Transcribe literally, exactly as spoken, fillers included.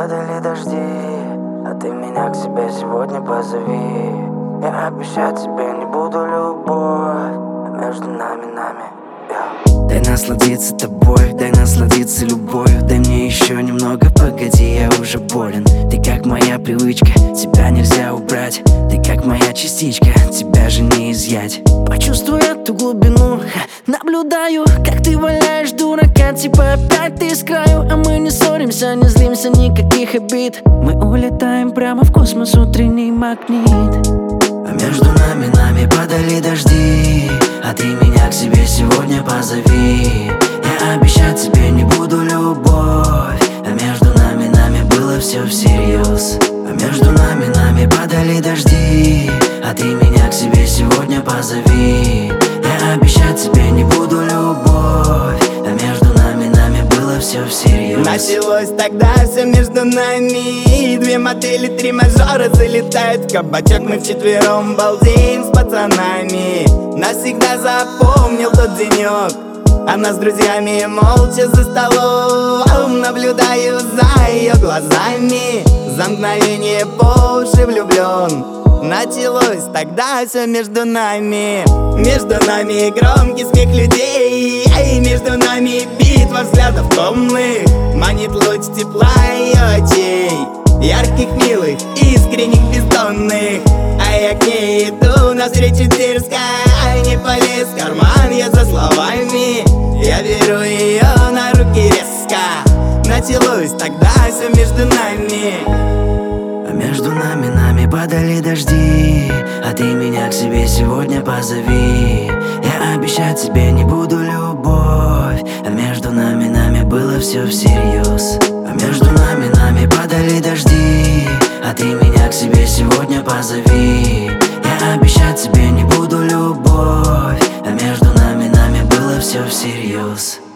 падали дожди, а ты меня к себе сегодня позови. Я обещать тебе не буду любовь, а между нами, нами, yeah. Дай насладиться тобой, дай насладиться любовью. Дай мне еще немного, погоди, я уже болен. Ты как моя привычка, тебя нельзя убрать. Ты как моя частичка, тебя же не изъять. Почувствуй эту глубину, ха, наблюдаю, как ты валяешь дурака. Типа опять ты с краю, а мы не ссоримся, не злимся, никаких обид. Мы улетаем прямо в космос, утренний магнит. А между нами, нами падали дожди, а ты меня к себе сегодня позови. Я обещать тебе не буду любовь, а между нами, нами было все всерьез. А между нами, нами падали дожди, а ты меня к себе сегодня позови. Я обещать тебе не буду любовь, а между нами, нами было все всерьез. Началось тогда все между нами. Две модели, три мажора залетают в кабачок. Мы вчетвером балдеем с пацанами. Навсегда запомнил тот денек. Она с друзьями молча за столом. Наблюдаю за ее глазами. За мгновение по уши влюблен. Началось тогда все между нами. Между нами громкий смех людей, и между нами битва взглядов томных. Манит луч тепла ее очей, ярких, милых, искренних, бездонных. А я к ней иду навстречу дерзкой. Не полез в карман я за словами. Я беру ее на руки резко. Началось тогда все между нами. А между нами, нами падали дожди, а ты меня к себе сегодня позови. Я обещать тебе не буду любовь, а между нами, нами было все всерьез. А между нами, нами падали дожди, а ты меня к себе сегодня позови. Я обещать тебе не буду любовь, а между нами, нами было все всерьез.